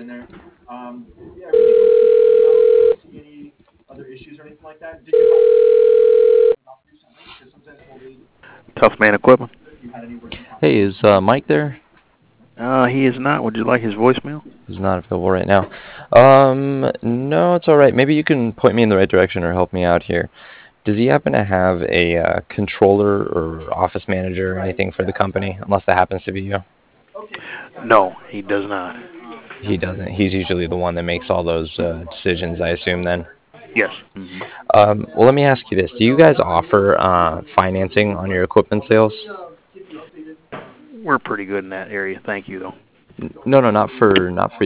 there. Yeah, everything looks good. Don't see any other issues or anything like that. Did you have recently? Because sometimes Tough Man Equipment. if you had any working Hey, capital is issues. Mike there? He is not. Would you like his voicemail? He's not available right now. No, it's all right. Maybe you can point me in the right direction or help me out here. Does he happen to have a controller or office manager or anything for the company? Unless that happens to be you. Okay, gotcha. No, he does not. He doesn't. He's usually the one that makes all those decisions, I assume, then. Yes. Hmm. Well, let me ask you this. Do you guys offer financing on your equipment sales? We're pretty good in that area. Thank you, though. No, no, not for